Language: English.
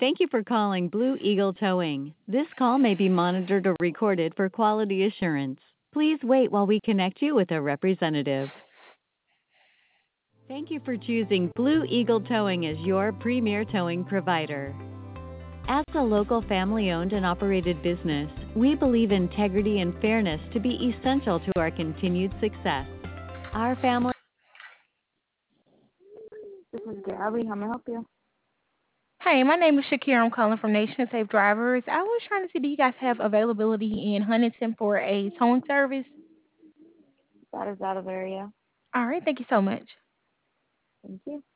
Thank you for calling Blue Eagle Towing. This call may be monitored or recorded for quality assurance. Please wait while we connect you with a representative. Thank you for choosing Blue Eagle Towing as your premier towing provider. As a local family-owned and operated business, we believe integrity and fairness to be essential to our continued success. Our family. This is Gabby. How may I help you? Hey, my name is Shakira. I'm calling from Nation Safe Drivers. I was trying to see, do you guys have availability in Huntington for a towing service? That is out of area. All right, thank you so much. Thank you.